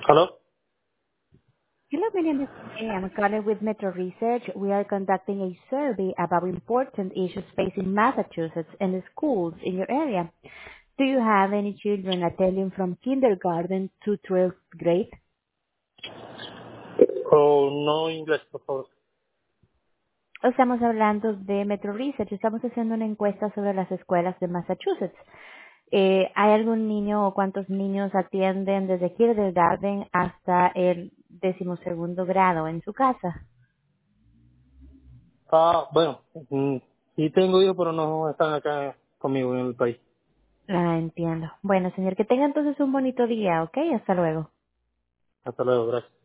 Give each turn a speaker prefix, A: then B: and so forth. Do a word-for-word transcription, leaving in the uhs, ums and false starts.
A: Hello?
B: Hello, my name is Mary. I'm calling with Metro Research. We are conducting a survey about important issues facing Massachusetts and the schools in your area. Do you have any children attending from kindergarten to twelfth grade?
A: Oh, no inglés, por favor.
B: Estamos hablando de Metro Research. Estamos haciendo una encuesta sobre las escuelas de Massachusetts. Eh, ¿Hay algún niño o cuántos niños atienden desde kindergarten hasta el decimosegundo grado en su casa?
A: Ah, bueno, mm, sí tengo hijos, pero no están acá conmigo en el país.
B: Ah, entiendo. Bueno, señor, que tenga entonces un bonito día, ¿ok? Hasta luego.
A: Hasta luego, gracias.